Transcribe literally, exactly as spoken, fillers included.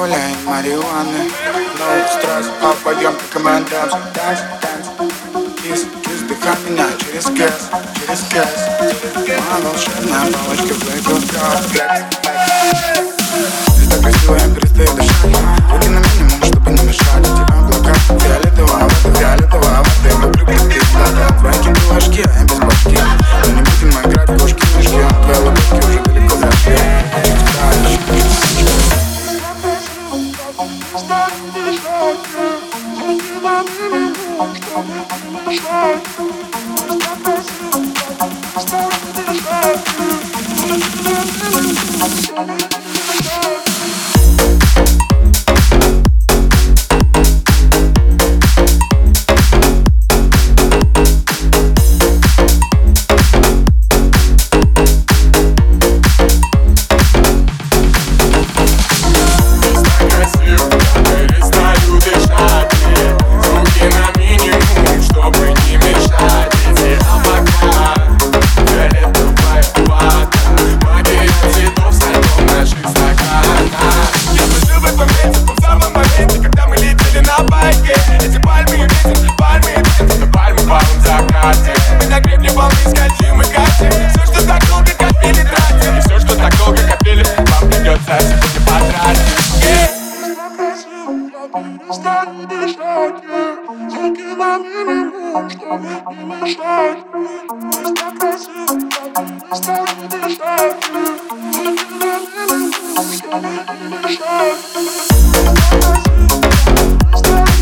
алкоголя и марихуаны. No стресс, а пойдем по командам. Данс, данс, кис, кис, дыхай меня через кэс, через кэс. Моя волшебная палочка Black Flex, флекс. Ты так красивая, перестаю дышать. Руки на минимум, чтобы не мешать. Тебя облака фиолетового, фиолетового. Ты как прикрытый стада. Твои кипелашки, а я без башки. Но не будем мы играть в кошки-мышки. Твои лодки уже далеко зашли. Перестань дышать, руки на минимум, чтобы не мешать. Ты так красива, перестань дышать, руки на минимум, чтобы не мешать. Ты так красива, перестань